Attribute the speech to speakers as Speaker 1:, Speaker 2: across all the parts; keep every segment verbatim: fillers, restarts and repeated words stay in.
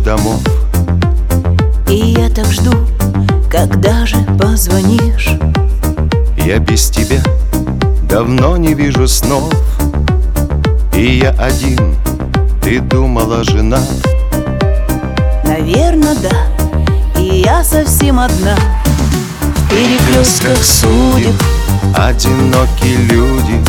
Speaker 1: домов.
Speaker 2: И я так жду, когда же позвонишь.
Speaker 1: Я без тебя давно не вижу снов. И я один, ты думала, женат?
Speaker 2: Наверно, да, и я совсем одна. В перекрестках судеб
Speaker 1: одинокие люди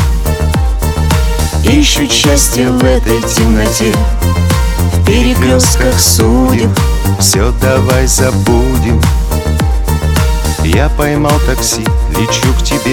Speaker 2: ищут счастье в этой темноте. В перекрестках судеб
Speaker 1: все давай забудем. Я поймал такси, лечу к тебе.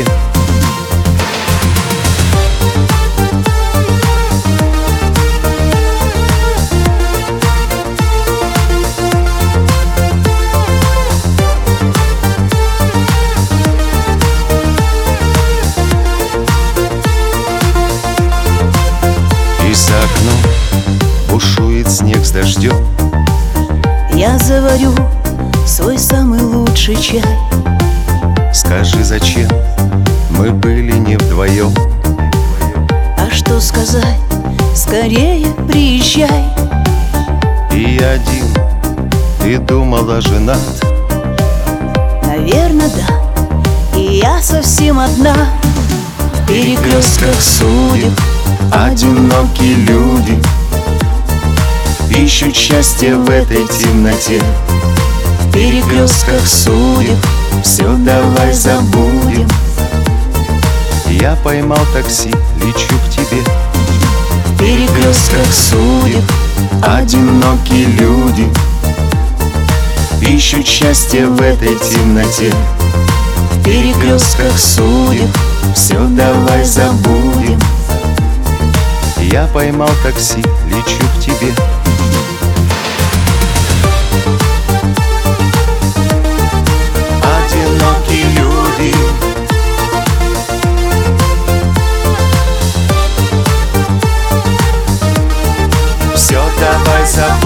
Speaker 1: И за окном бушует снег с дождем.
Speaker 2: я заварю свой самый лучший чай.
Speaker 1: Скажи, зачем мы были не вдвоем?
Speaker 2: А что сказать? Скорее приезжай.
Speaker 1: И я один, ты думала, женат?
Speaker 2: Наверно, да, и я совсем одна. В перекрестках судеб
Speaker 1: одинокие люди ищут счастье в этой темноте.
Speaker 2: В перекрестках судеб
Speaker 1: все давай забудем. Я поймал такси, лечу к тебе.
Speaker 2: В перекрестках судеб
Speaker 1: одинокие люди ищут счастье в этой темноте.
Speaker 2: В перекрестках судеб
Speaker 1: все давай забудем. Я поймал такси, лечу к тебе. Одинокие люди все давай забудем.